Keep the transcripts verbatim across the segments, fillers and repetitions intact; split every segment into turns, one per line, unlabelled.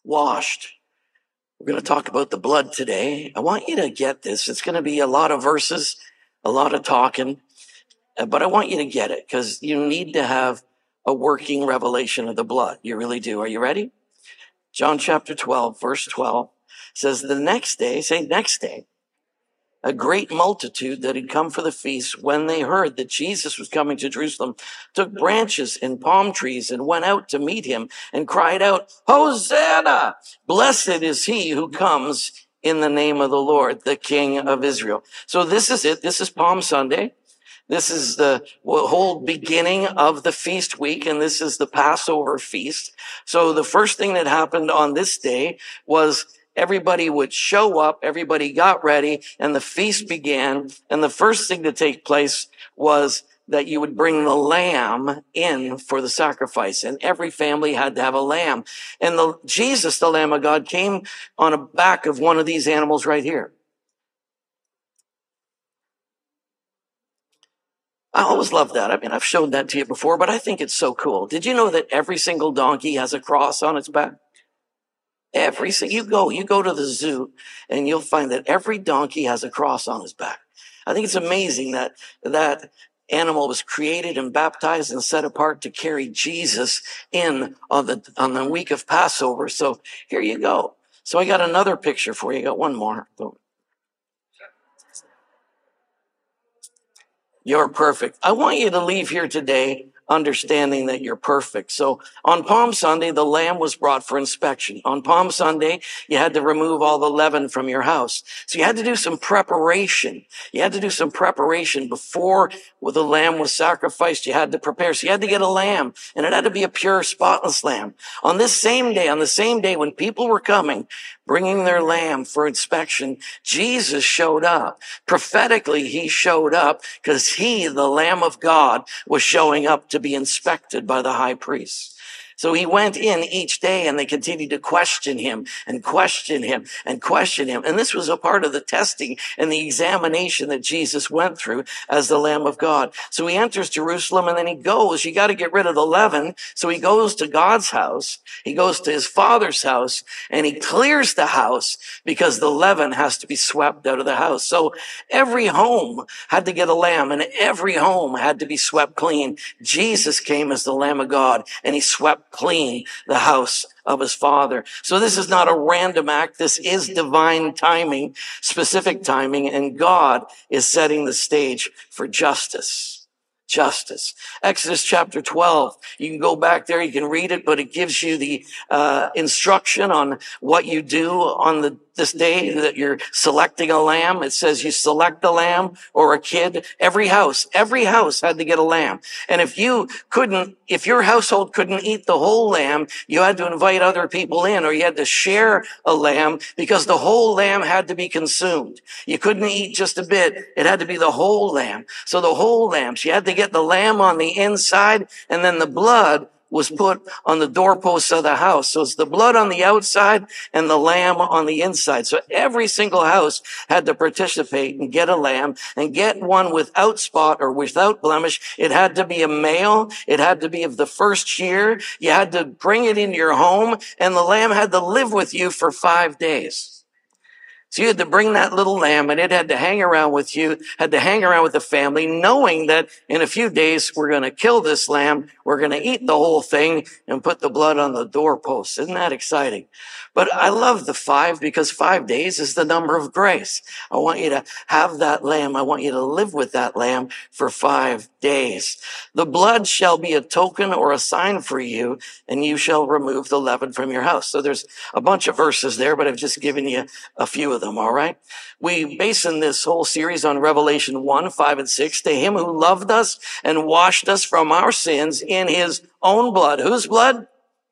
washed. We're going to talk about the blood today. I want you to get this. It's going to be a lot of verses, a lot of talking, but I want you to get it because you need to have a working revelation of the blood. You really do. Are you ready? John chapter twelve, verse twelve says, the next day, say next day, a great multitude that had come for the feast, when they heard that Jesus was coming to Jerusalem, took branches and palm trees and went out to meet him and cried out, Hosanna! Blessed is he who comes in the name of the Lord, the King of Israel. So this is it. This is Palm Sunday. This is the whole beginning of the feast week, and this is the Passover feast. So the first thing that happened on this day was everybody would show up, everybody got ready, and the feast began. And the first thing to take place was that you would bring the lamb in for the sacrifice. And every family had to have a lamb. And the, Jesus, the Lamb of God, came on the back of one of these animals right here. I always love that. I mean, I've shown that to you before, but I think it's so cool. Did you know that every single donkey has a cross on its back? Every single, you go, you go to the zoo and you'll find that every donkey has a cross on his back. I think it's amazing that that animal was created and baptized and set apart to carry Jesus in on the, on the week of Passover. So here you go. So I got another picture for you. I got one more. You're perfect. I want you to leave here today understanding that you're perfect. So on Palm Sunday, the lamb was brought for inspection. On Palm Sunday, you had to remove all the leaven from your house. So you had to do some preparation. You had to do some preparation before the lamb was sacrificed. You had to prepare. So you had to get a lamb, and it had to be a pure, spotless lamb. On this same day, on the same day when people were coming, bringing their lamb for inspection, Jesus showed up. Prophetically, he showed up because he, the Lamb of God, was showing up to be inspected by the high priest. So he went in each day and they continued to question him and question him and question him. And this was a part of the testing and the examination that Jesus went through as the Lamb of God. So he enters Jerusalem and then he goes. You got to get rid of the leaven. So he goes to God's house. He goes to his Father's house and he clears the house because the leaven has to be swept out of the house. So every home had to get a lamb and every home had to be swept clean. Jesus came as the Lamb of God and he swept clean the house of his Father. So this is not a random act. This is divine timing, specific timing, and God is setting the stage for justice. Justice. Exodus chapter twelve. You can go back there. You can read it, but it gives you the uh, instruction on what you do on the this day that you're selecting a lamb. It says you select a lamb or a kid. Every house, every house had to get a lamb. And if you couldn't, if your household couldn't eat the whole lamb, you had to invite other people in, or you had to share a lamb because the whole lamb had to be consumed. You couldn't eat just a bit. It had to be the whole lamb. So the whole lamb. So you had to get the lamb on the inside, and then the blood was put on the doorposts of the house. So it's the blood on the outside and the lamb on the inside. So every single house had to participate and get a lamb and get one without spot or without blemish. It had to be a male. It had to be of the first year. You had to bring it into your home, and the lamb had to live with you for five days. So you had to bring that little lamb, and it had to hang around with you, had to hang around with the family, knowing that in a few days we're going to kill this lamb, we're going to eat the whole thing and put the blood on the doorpost. Isn't that exciting? But I love the five because five days is the number of grace. I want you to have that lamb. I want you to live with that lamb for five days. The blood shall be a token or a sign for you, and you shall remove the leaven from your house. So there's a bunch of verses there, but I've just given you a few of them, all right? We base in this whole series on Revelation one, five, and six. To him who loved us and washed us from our sins in his own blood. Whose blood?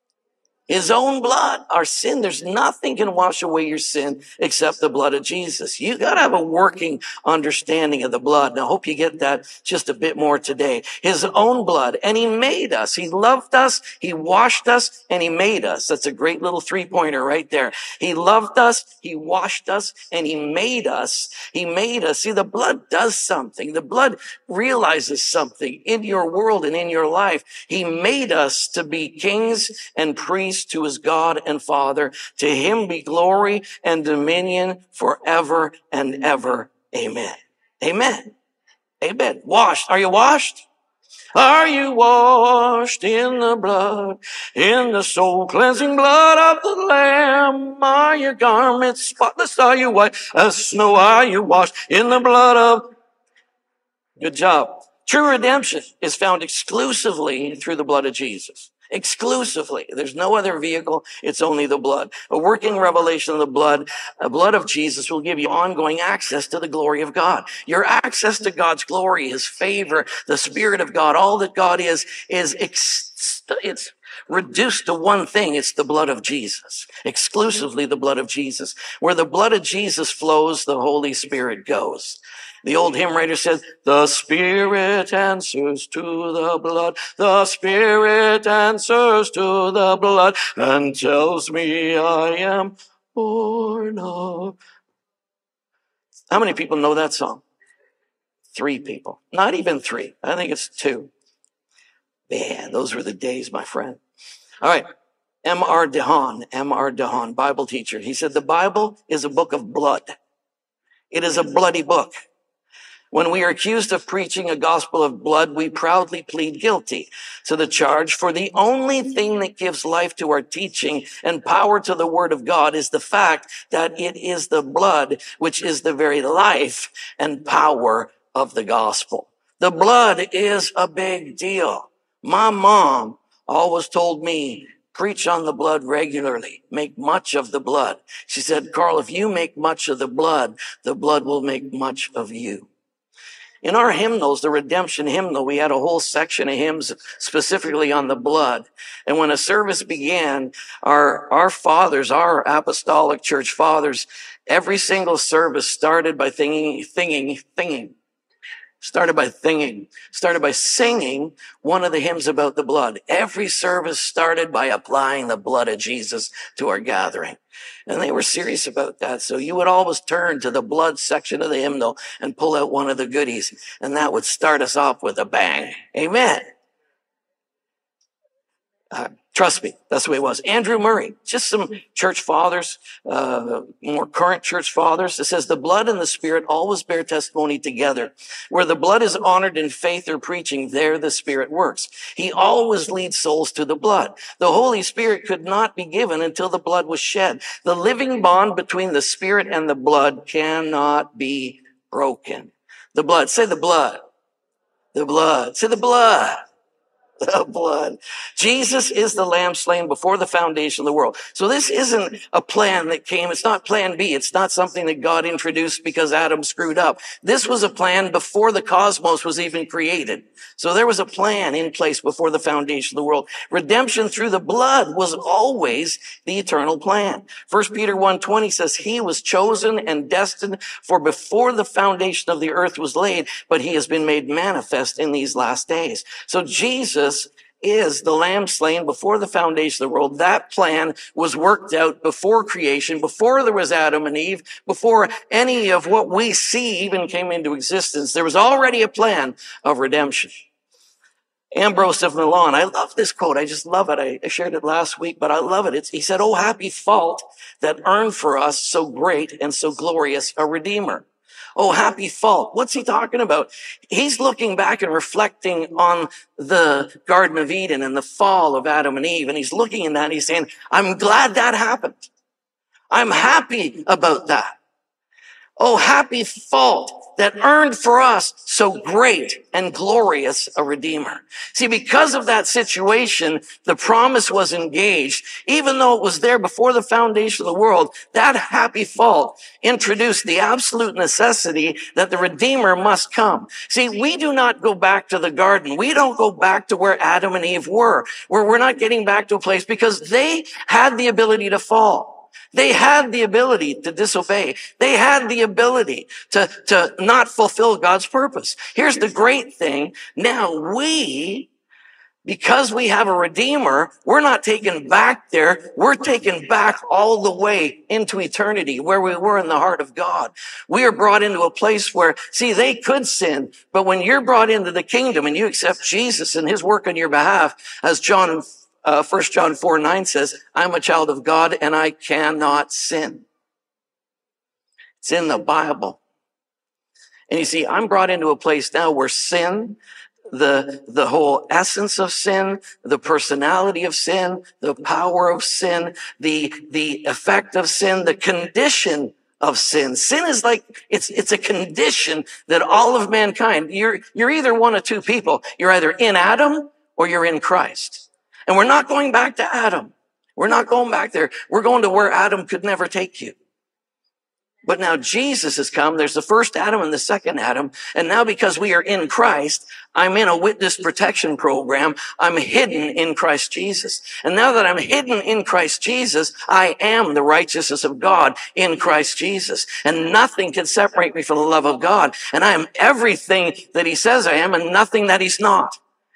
His own blood. Our sin, there's nothing can wash away your sin except the blood of Jesus. You got to have a working understanding of the blood. And I hope you get that just a bit more today. His own blood. And he made us. He loved us. He washed us, and he made us. That's a great little three-pointer right there. He loved us. He washed us, and he made us. He made us. See, the blood does something. The blood realizes something in your world and in your life. He made us to be kings and priests praise to his God and Father. To him be glory and dominion forever and ever. Amen. Amen. Amen. Washed. Are you washed? Are you washed in the blood, in the soul cleansing blood of the Lamb? Are your garments spotless? Are you white as snow? Are you washed in the blood of... Good job. True redemption is found exclusively through the blood of Jesus. Exclusively. There's no other vehicle. It's only the blood. A working revelation of the blood, the blood of Jesus will give you ongoing access to the glory of God. Your access to God's glory, his favor, the Spirit of God, all that God is, is, ex- it's reduced to one thing. It's the blood of Jesus. Exclusively the blood of Jesus. Where the blood of Jesus flows, the Holy Spirit goes. The old hymn writer said, the Spirit answers to the blood. The Spirit answers to the blood and tells me I am born of... How many people know that song? Three people. Not even three. I think it's two. Man, those were the days, my friend. All right. M R DeHaan, M R DeHaan, Bible teacher. He said, the Bible is a book of blood. It is a bloody book. When we are accused of preaching a gospel of blood, we proudly plead guilty to the charge, for the only thing that gives life to our teaching and power to the word of God is the fact that it is the blood, which is the very life and power of the gospel. The blood is a big deal. My mom always told me, preach on the blood regularly. Make much of the blood. She said, Carl, if you make much of the blood, the blood will make much of you. In our hymnals, the redemption hymnal, we had a whole section of hymns specifically on the blood. And when a service began, our, our fathers, our apostolic church fathers, every single service started by singing, singing, singing. Started by singing, started by singing one of the hymns about the blood. Every service started by applying the blood of Jesus to our gathering. And they were serious about that. So you would always turn to the blood section of the hymnal and pull out one of the goodies. And that would start us off with a bang. Amen. Uh, trust me, that's the way it was. Andrew Murray, just some church fathers, uh, more current church fathers. It says, the blood and the Spirit always bear testimony together. Where the blood is honored in faith or preaching, there the Spirit works. He always leads souls to the blood. The Holy Spirit could not be given until the blood was shed. The living bond between the Spirit and the blood cannot be broken. The blood. Say the blood. The blood. Say the blood. The blood. Jesus is the lamb slain before the foundation of the world. So this isn't a plan that came. It's not plan B. It's not something that God introduced because Adam screwed up. This was a plan before the cosmos was even created. So there was a plan in place before the foundation of the world. Redemption through the blood was always the eternal plan. First Peter one twenty says, he was chosen and destined for before the foundation of the earth was laid, but he has been made manifest in these last days. So Jesus is the lamb slain before the foundation of the world. That plan was worked out before creation, before there was Adam and Eve, before any of what we see even came into existence. There was already a plan of redemption. Ambrose of Milan, I love this quote. I just love it. I shared it last week, but I love it. It's, he said, oh, happy fault that earned for us so great and so glorious a Redeemer. Oh, happy fault. What's he talking about? He's looking back and reflecting on the Garden of Eden and the fall of Adam and Eve. And he's looking at that and he's saying, I'm glad that happened. I'm happy about that. Oh, happy fault that earned for us so great and glorious a Redeemer. See, because of that situation, the promise was engaged. Even though it was there before the foundation of the world, that happy fault introduced the absolute necessity that the Redeemer must come. See, we do not go back to the garden. We don't go back to where Adam and Eve were, where we're not getting back to a place because they had the ability to fall. They had the ability to disobey. They had the ability to, to not fulfill God's purpose. Here's the great thing. Now we, because we have a Redeemer, we're not taken back there. We're taken back all the way into eternity where we were in the heart of God. We are brought into a place where, see, they could sin, but when you're brought into the kingdom and you accept Jesus and his work on your behalf, as John uh, First John four nine says, I'm a child of God and I cannot sin. It's in the Bible. And you see, I'm brought into a place now where sin, the, the whole essence of sin, the personality of sin, the power of sin, the, the effect of sin, the condition of sin. Sin is like, it's, it's a condition that all of mankind, you're, you're either one of two people. You're either in Adam or you're in Christ. And we're not going back to Adam. We're not going back there. We're going to where Adam could never take you. But now Jesus has come. There's the first Adam and the second Adam. And now because we are in Christ, I'm in a witness protection program. I'm hidden in Christ Jesus. And now that I'm hidden in Christ Jesus, I am the righteousness of God in Christ Jesus. And nothing can separate me from the love of God. And I am everything that he says I am and nothing that he's not.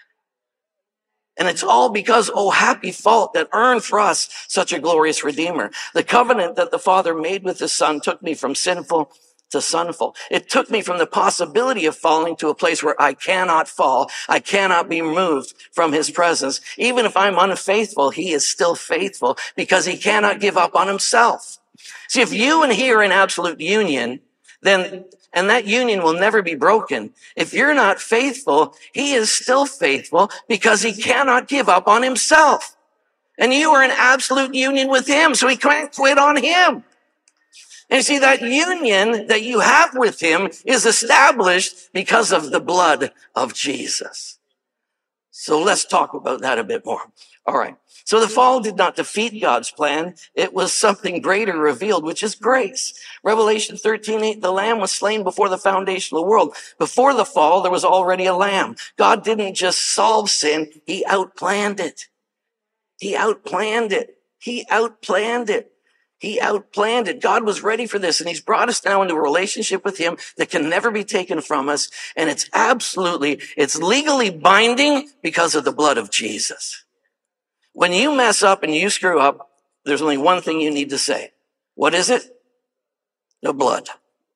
And it's all because, oh, happy fault that earned for us such a glorious Redeemer. The covenant that the Father made with his Son took me from sinful to sonful. It took me from the possibility of falling to a place where I cannot fall. I cannot be moved from his presence. Even if I'm unfaithful, he is still faithful because he cannot give up on himself. See, if you and he are in absolute union, then, and that union will never be broken. If you're not faithful, he is still faithful because he cannot give up on himself. And you are in absolute union with him, so he can't quit on him. And you see, that union that you have with him is established because of the blood of Jesus. So let's talk about that a bit more. All right. So the fall did not defeat God's plan. It was something greater revealed, which is grace. Revelation thirteen eight, the lamb was slain before the foundation of the world. Before the fall, there was already a lamb. God didn't just solve sin. He outplanned it. He outplanned it. He outplanned it. He outplanned it. God was ready for this, and he's brought us now into a relationship with him that can never be taken from us. And it's absolutely, it's legally binding because of the blood of Jesus. When you mess up and you screw up, there's only one thing you need to say. What is it? The blood.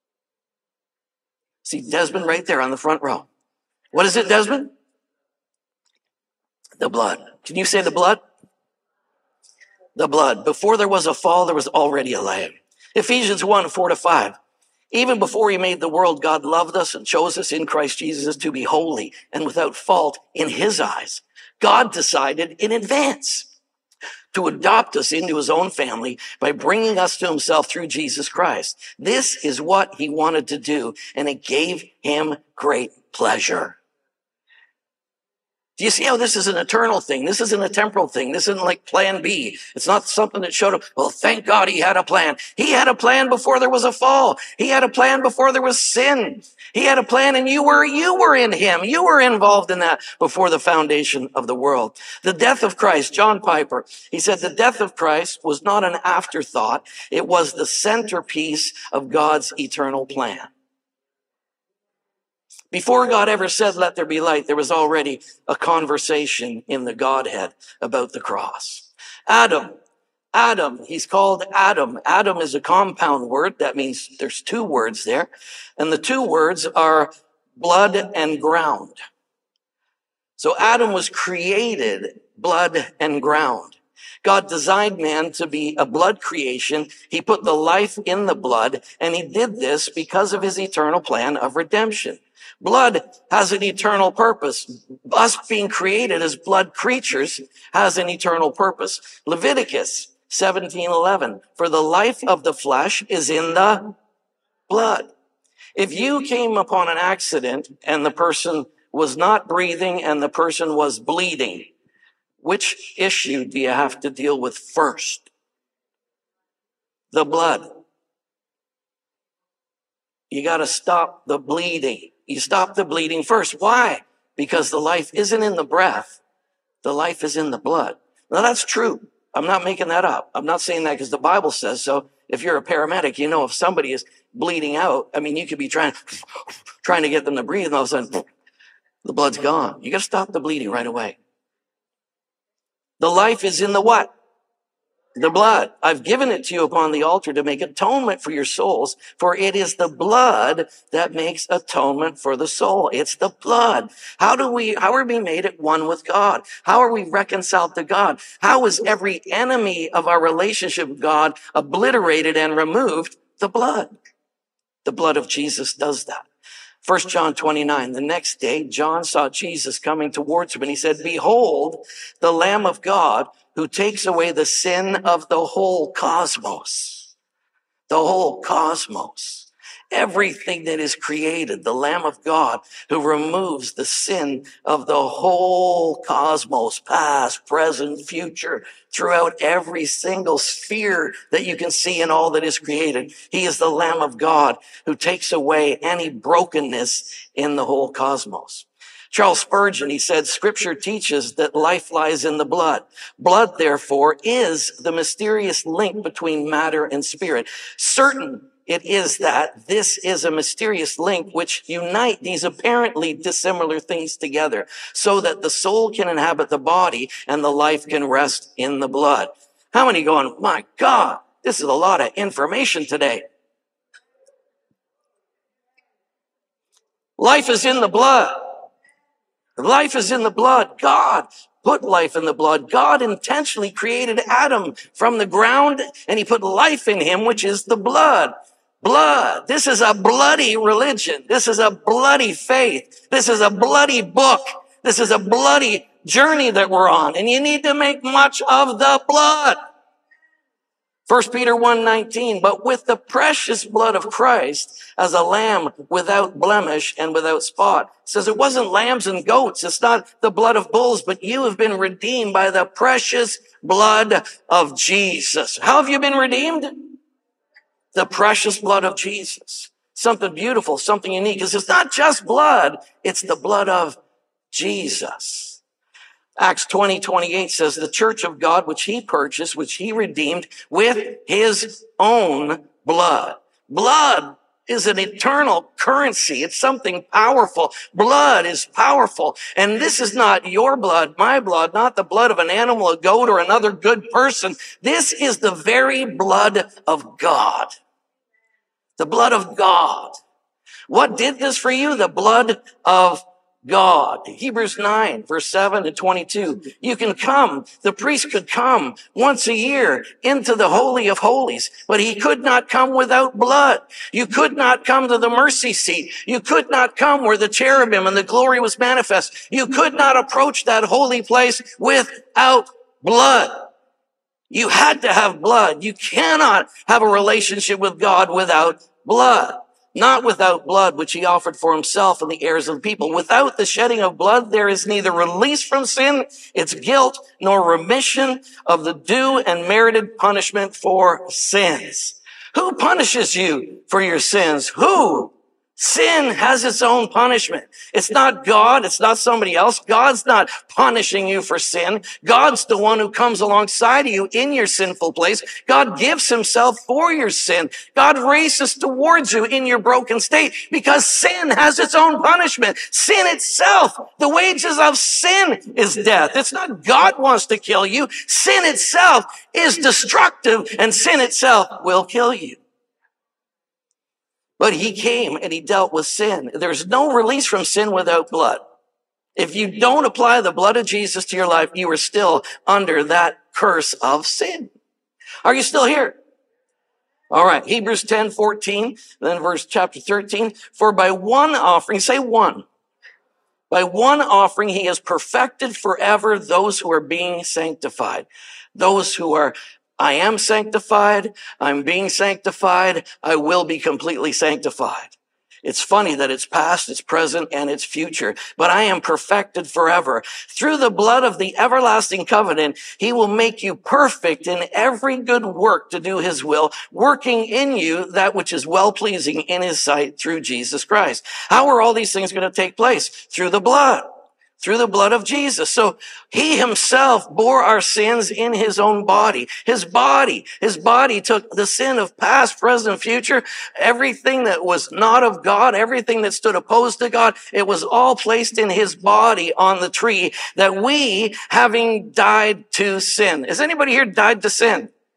See Desmond right there on the front row. What is it, Desmond? The blood. Can you say the blood? The blood. Before there was a fall, there was already a lamb. Ephesians one, four to five. Even before he made the world, God loved us and chose us in Christ Jesus to be holy and without fault in his eyes. God decided in advance to adopt us into his own family by bringing us to himself through Jesus Christ. This is what he wanted to do, and it gave him great pleasure. Do you see how this is an eternal thing? This isn't a temporal thing. This isn't like plan B. It's not something that showed up. Well, thank God he had a plan. He had a plan before there was a fall. He had a plan before there was sin. He had a plan, and you were, you were in him. You were involved in that before the foundation of the world. The death of Christ, John Piper, he said the death of Christ was not an afterthought. It was the centerpiece of God's eternal plan. Before God ever said, let there be light, there was already a conversation in the Godhead about the cross. Adam, Adam, he's called Adam. Adam is a compound word. That means there's two words there. And the two words are blood and ground. So Adam was created blood and ground. God designed man to be a blood creation. He put the life in the blood, and he did this because of his eternal plan of redemption. Blood has an eternal purpose. Us being created as blood creatures has an eternal purpose. Leviticus seventeen eleven, for the life of the flesh is in the blood. If you came upon an accident and the person was not breathing and the person was bleeding, which issue do you have to deal with first? The blood. You got to stop the bleeding. You stop the bleeding first. Why? Because the life isn't in the breath. The life is in the blood. Now that's true. I'm not making that up. I'm not saying that because the Bible says so. If you're a paramedic, you know if somebody is bleeding out, I mean, you could be trying, trying to get them to breathe, and all of a sudden, the blood's gone. You got to stop the bleeding right away. The life is in the what? The blood. I've given it to you upon the altar to make atonement for your souls, for it is the blood that makes atonement for the soul. It's the blood. How do we, how are we made at one with God? How are we reconciled to God? How is every enemy of our relationship with God obliterated and removed? The blood. The blood of Jesus does that. First John twenty-nine, the next day, John saw Jesus coming towards him, and he said, behold, the Lamb of God who takes away the sin of the whole cosmos. The whole cosmos. Everything that is created, the Lamb of God who removes the sin of the whole cosmos, past, present, future, throughout every single sphere that you can see in all that is created. He is the Lamb of God who takes away any brokenness in the whole cosmos. Charles Spurgeon, he said, Scripture teaches that life lies in the blood. Blood, therefore, is the mysterious link between matter and spirit. Certain it is that this is a mysterious link which unite these apparently dissimilar things together so that the soul can inhabit the body and the life can rest in the blood. How many going, my God, this is a lot of information today. Life is in the blood. Life is in the blood. God put life in the blood. God intentionally created Adam from the ground, and he put life in him, which is the blood. Blood. This is a bloody religion. This is a bloody faith. This is a bloody book. This is a bloody journey that we're on, and you need to make much of the blood. First Peter one nineteen, but with the precious blood of Christ as a lamb without blemish and without spot. It says it wasn't lambs and goats. It's not the blood of bulls, but you have been redeemed by the precious blood of Jesus. How have you been redeemed? The precious blood of Jesus. Something beautiful, something unique. Because it's not just blood, it's the blood of Jesus. Acts twenty twenty-eight says the church of God, which he purchased, which he redeemed with his own blood. Blood is an eternal currency. It's something powerful. Blood is powerful. And this is not your blood, my blood, not the blood of an animal, a goat, or another good person. This is the very blood of God. The blood of God. What did this for you? The blood of God. Hebrews nine, verse seven to twenty-two. You can come. The priest could come once a year into the Holy of Holies, but he could not come without blood. You could not come to the mercy seat. You could not come where the cherubim and the glory was manifest. You could not approach that holy place without blood. You had to have blood. You cannot have a relationship with God without blood. Not without blood, which he offered for himself and the heirs of the people. Without the shedding of blood, there is neither release from sin, its guilt, nor remission of the due and merited punishment for sins. Who punishes you for your sins? Who? Sin has its own punishment. It's not God. It's not somebody else. God's not punishing you for sin. God's the one who comes alongside of you in your sinful place. God gives himself for your sin. God races towards you in your broken state because sin has its own punishment. Sin itself, the wages of sin is death. It's not God wants to kill you. Sin itself is destructive and sin itself will kill you. But he came and he dealt with sin. There's no release from sin without blood. If you don't apply the blood of Jesus to your life, you are still under that curse of sin. Are you still here? All right. Hebrews ten fourteen, then verse chapter thirteen. For by one offering, say one. By one offering, he has perfected forever those who are being sanctified. Those who are I am sanctified. I'm being sanctified. I will be completely sanctified. It's funny that it's past, it's present, and it's future, but I am perfected forever. Through the blood of the everlasting covenant, he will make you perfect in every good work to do his will, working in you that which is well-pleasing in his sight through Jesus Christ. How are all these things going to take place? Through the blood. Through the blood of Jesus. So he himself bore our sins in his own body. His body, his body took the sin of past, present, future, everything that was not of God, everything that stood opposed to God. It was all placed in his body on the tree that we, having died to sin. Has anybody here died to sin?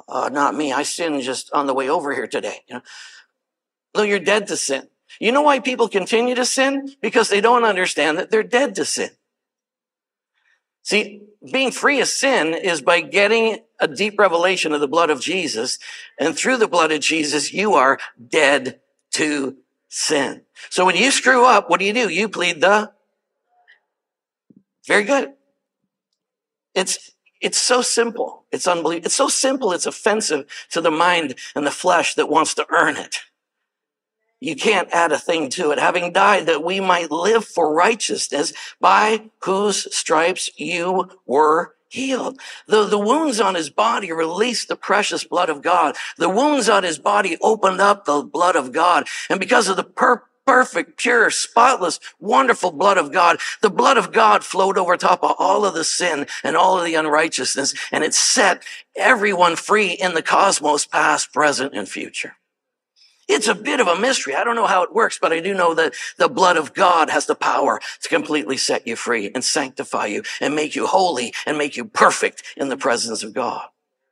uh, not me. I sinned just on the way over here today. You know, no, you're dead to sin. You know why people continue to sin? Because they don't understand that they're dead to sin. See, being free of sin is by getting a deep revelation of the blood of Jesus. And through the blood of Jesus, you are dead to sin. So when you screw up, what do you do? You plead the... Very good. It's, it's so simple. It's unbelievable. It's so simple. It's offensive to the mind and the flesh that wants to earn it. You can't add a thing to it. Having died that we might live for righteousness, by whose stripes you were healed. The, the wounds on his body released the precious blood of God. The wounds on his body opened up the blood of God. And because of the per- perfect, pure, spotless, wonderful blood of God, the blood of God flowed over top of all of the sin and all of the unrighteousness. And it set everyone free in the cosmos, past, present, and future. It's a bit of a mystery. I don't know how it works, but I do know that the blood of God has the power to completely set you free and sanctify you and make you holy and make you perfect in the presence of God.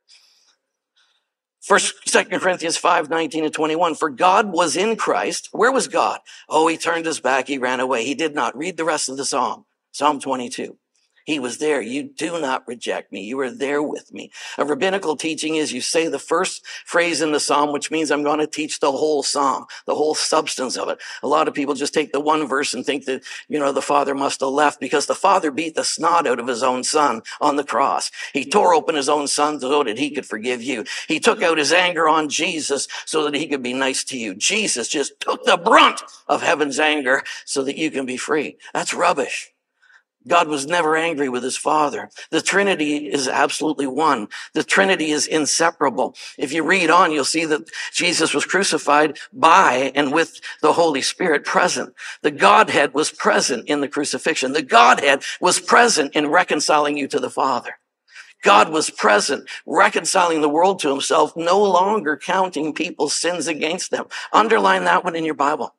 First, Second Corinthians five, nineteen and twenty-one. For God was in Christ. Where was God? Oh, he turned his back. He ran away. He did not. Read the rest of the Psalm. Psalm twenty-two. He was there. You do not reject me. You are there with me. A rabbinical teaching is you say the first phrase in the psalm, which means I'm going to teach the whole psalm, the whole substance of it. A lot of people just take the one verse and think that, you know, the Father must have left because the Father beat the snot out of his own son on the cross. He tore open his own son so that he could forgive you. He took out his anger on Jesus so that he could be nice to you. Jesus just took the brunt of heaven's anger so that you can be free. That's rubbish. God was never angry with his Father. The Trinity is absolutely one. The Trinity is inseparable. If you read on, you'll see that Jesus was crucified by and with the Holy Spirit present. The Godhead was present in the crucifixion. The Godhead was present in reconciling you to the Father. God was present, reconciling the world to himself, no longer counting people's sins against them. Underline that one in your Bible.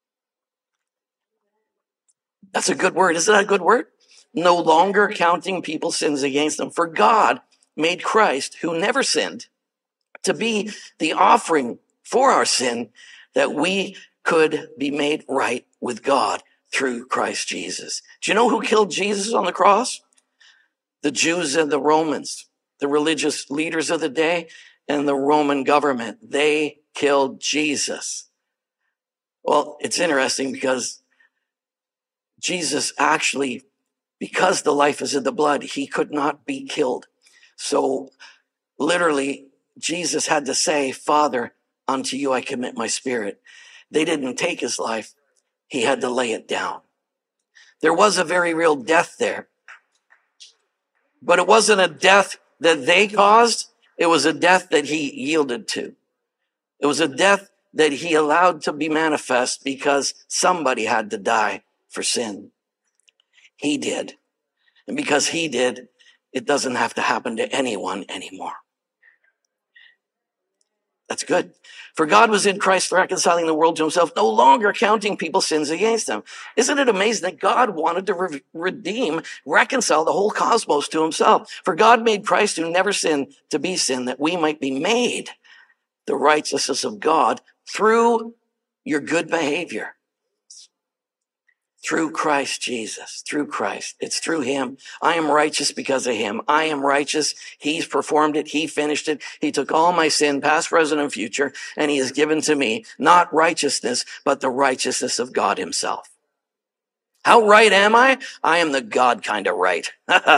That's a good word. Isn't that a good word? No longer counting people's sins against them. For God made Christ, who never sinned, to be the offering for our sin, that we could be made right with God through Christ Jesus. Do you know who killed Jesus on the cross? The Jews and the Romans, the religious leaders of the day, and the Roman government. They killed Jesus. Well, it's interesting because Jesus actually, because the life is in the blood, he could not be killed. So literally, Jesus had to say, Father, unto you I commit my spirit. They didn't take his life. He had to lay it down. There was a very real death there. But it wasn't a death that they caused. It was a death that he yielded to. It was a death that he allowed to be manifest because somebody had to die for sin. He did. And because he did, it doesn't have to happen to anyone anymore. That's good. For God was in Christ reconciling the world to himself, no longer counting people's sins against them. Isn't it amazing that God wanted to re- redeem, reconcile the whole cosmos to himself? For God made Christ, who never sinned, to be sin, that we might be made the righteousness of God through your good behavior. Through Christ Jesus, through Christ. It's through him. I am righteous because of him. I am righteous. He's performed it. He finished it. He took all my sin, past, present, and future, and he has given to me not righteousness, but the righteousness of God himself. How right am I? I am the God kind of right.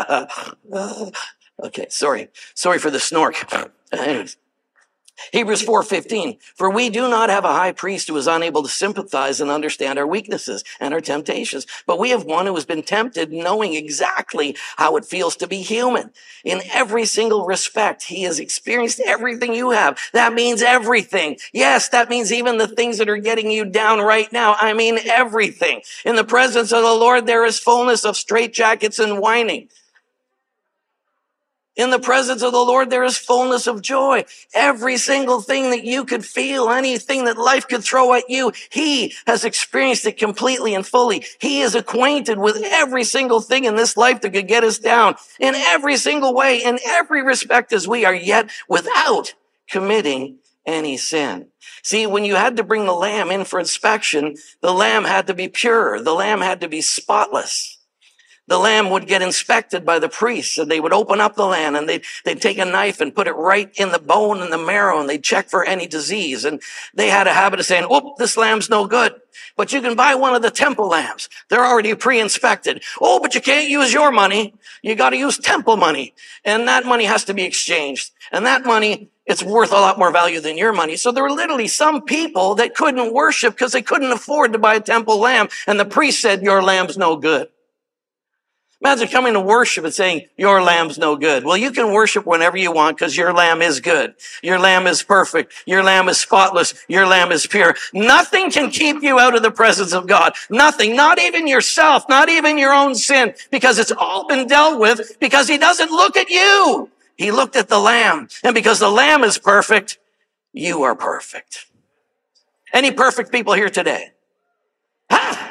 Okay, sorry. Sorry for the snork. Anyways. Hebrews four fifteen, for we do not have a high priest who is unable to sympathize and understand our weaknesses and our temptations, but we have one who has been tempted, knowing exactly how it feels to be human. In every single respect, he has experienced everything you have. That means everything. Yes, that means even the things that are getting you down right now. I mean everything. In the presence of the Lord, there is fullness of straitjackets and whining. In the presence of the Lord, there is fullness of joy. Every single thing that you could feel, anything that life could throw at you, he has experienced it completely and fully. He is acquainted with every single thing in this life that could get us down in every single way, in every respect, as we are yet without committing any sin. See, when you had to bring the lamb in for inspection, the lamb had to be pure. The lamb had to be spotless. The lamb would get inspected by the priests, and they would open up the lamb, and they'd, they'd take a knife and put it right in the bone and the marrow, and they'd check for any disease. And they had a habit of saying, oh, this lamb's no good. But you can buy one of the temple lambs. They're already pre-inspected. Oh, but you can't use your money. You got to use temple money. And that money has to be exchanged. And that money, it's worth a lot more value than your money. So there were literally some people that couldn't worship because they couldn't afford to buy a temple lamb. And the priest said, your lamb's no good. Imagine coming to worship and saying, your lamb's no good. Well, you can worship whenever you want because your lamb is good. Your lamb is perfect. Your lamb is spotless. Your lamb is pure. Nothing can keep you out of the presence of God. Nothing, not even yourself, not even your own sin, because it's all been dealt with, because he doesn't look at you. He looked at the lamb. And because the lamb is perfect, you are perfect. Any perfect people here today? Ha!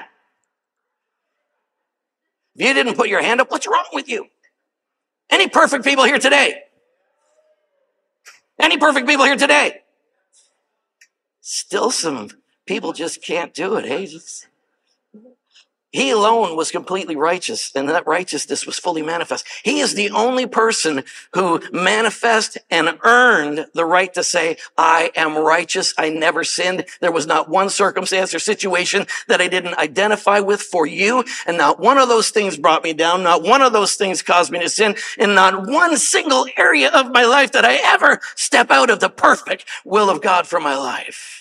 If you didn't put your hand up, what's wrong with you? Any perfect people here today? Any perfect people here today? Still some people just can't do it. Hey, just, he alone was completely righteous, and that righteousness was fully manifest. He is the only person who manifested and earned the right to say, I am righteous. I never sinned. There was not one circumstance or situation that I didn't identify with for you. And not one of those things brought me down. Not one of those things caused me to sin. And not one single area of my life that I ever step out of the perfect will of God for my life.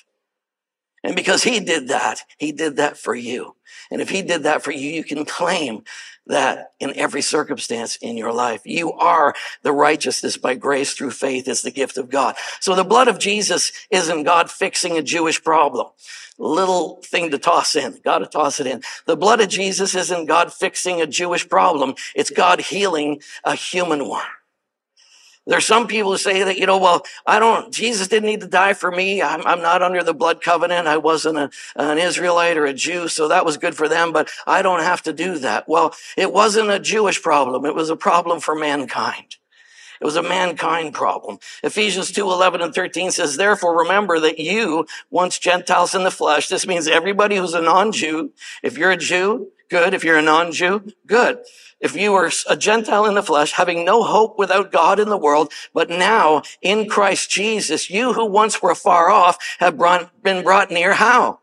And because he did that, he did that for you. And if he did that for you, you can claim that in every circumstance in your life. You are the righteousness by grace through faith. It's the gift of God. So the blood of Jesus isn't God fixing a Jewish problem. Little thing to toss in. Got to toss it in. The blood of Jesus isn't God fixing a Jewish problem. It's God healing a human one. There's some people who say that, you know, well, I don't, Jesus didn't need to die for me. I'm, I'm not under the blood covenant. I wasn't a, an Israelite or a Jew, so that was good for them, but I don't have to do that. Well, it wasn't a Jewish problem. It was a problem for mankind. It was a mankind problem. Ephesians two, eleven and thirteen says, therefore remember that you, once Gentiles in the flesh, this means everybody who's a non-Jew. If you're a Jew, good. If you're a non-Jew, good. If you were a Gentile in the flesh, having no hope without God in the world, but now in Christ Jesus, you who once were far off have been brought near. How?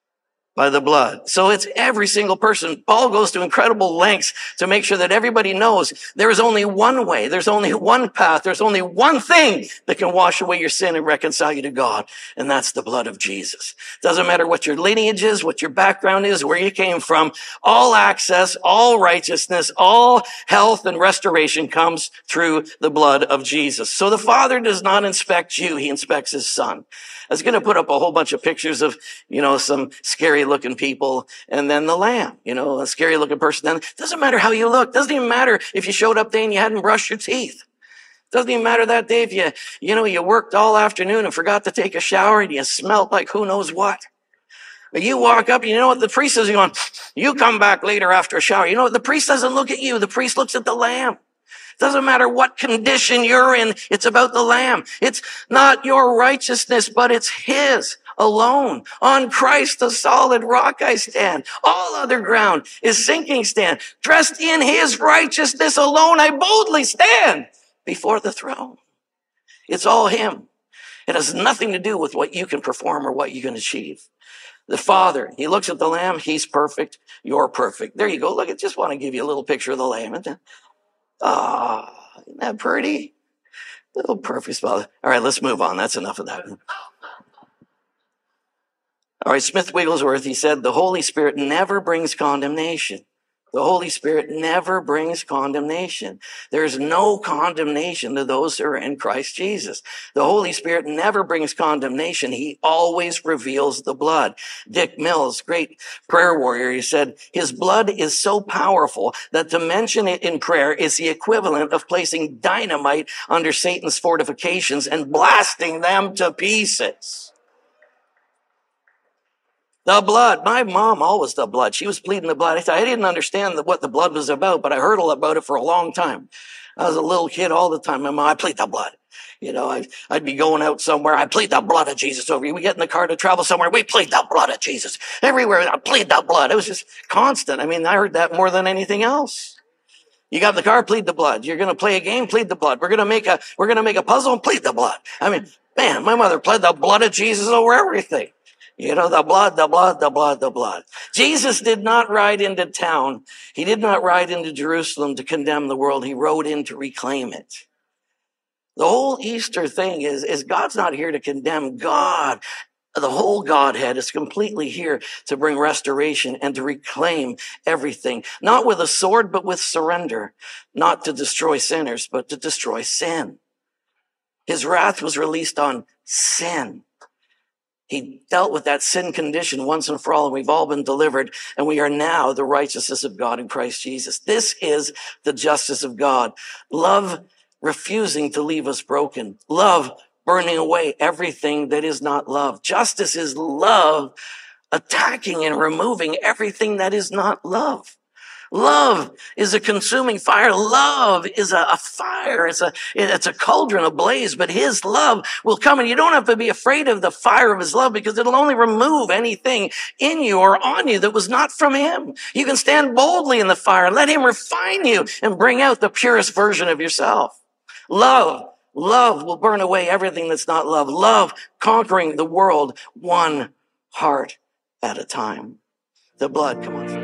By the blood. So it's every single person. Paul goes to incredible lengths to make sure that everybody knows there is only one way. There's only one path. There's only one thing that can wash away your sin and reconcile you to God. And that's the blood of Jesus. Doesn't matter what your lineage is, what your background is, where you came from. All access, all righteousness, all health and restoration comes through the blood of Jesus. So the Father does not inspect you. He inspects his Son. I was going to put up a whole bunch of pictures of, you know, some scary looking people and then the lamb, you know, a scary looking person. Then it doesn't matter how you look. Doesn't even matter if you showed up there and you hadn't brushed your teeth. Doesn't even matter that day if you, you know, you worked all afternoon and forgot to take a shower and you smelled like who knows what. But you walk up, you know what the priest is going, you come back later after a shower. You know what? The priest doesn't look at you. The priest looks at the lamb. Doesn't matter what condition you're in. It's about the lamb. It's not your righteousness, but it's his alone. On Christ, the solid rock I stand. All other ground is sinking sand. Dressed in his righteousness alone, I boldly stand before the throne. It's all him. It has nothing to do with what you can perform or what you can achieve. The Father, he looks at the lamb. He's perfect. You're perfect. There you go. Look, I just want to give you a little picture of the lamb. Ah, oh, isn't that pretty? Little perfect spot. All right, let's move on. That's enough of that. All right, Smith Wigglesworth, he said, the Holy Spirit never brings condemnation. The Holy Spirit never brings condemnation. There's no condemnation to those who are in Christ Jesus. The Holy Spirit never brings condemnation. He always reveals the blood. Dick Mills, great prayer warrior, he said, his blood is so powerful that to mention it in prayer is the equivalent of placing dynamite under Satan's fortifications and blasting them to pieces. The blood. My mom always the blood. She was pleading the blood. I said, I didn't understand what the blood was about, but I heard all about it for a long time. I was a little kid all the time. My mom, I plead the blood. You know, I'd, I'd be going out somewhere. I plead the blood of Jesus over you. We get in the car to travel somewhere. We plead the blood of Jesus. Everywhere, I plead the blood. It was just constant. I mean, I heard that more than anything else. You got in the car, plead the blood. You're going to play a game, plead the blood. We're going to make a, we're going to make a puzzle and plead the blood. I mean, man, my mother pled the blood of Jesus over everything. You know, the blood, the blood, the blood, the blood. Jesus did not ride into town. He did not ride into Jerusalem to condemn the world. He rode in to reclaim it. The whole Easter thing is, is God's not here to condemn. God, the whole Godhead is completely here to bring restoration and to reclaim everything. Not with a sword, but with surrender. Not to destroy sinners, but to destroy sin. His wrath was released on sin. He dealt with that sin condition once and for all, and we've all been delivered, and we are now the righteousness of God in Christ Jesus. This is the justice of God. Love refusing to leave us broken. Love burning away everything that is not love. Justice is love attacking and removing everything that is not love. Love is a consuming fire. Love is a, a fire. It's a, it's a cauldron ablaze, but his love will come, and you don't have to be afraid of the fire of his love because it'll only remove anything in you or on you that was not from him. You can stand boldly in the fire. Let him refine you and bring out the purest version of yourself. Love, love will burn away everything that's not love. Love conquering the world one heart at a time. The blood, come on.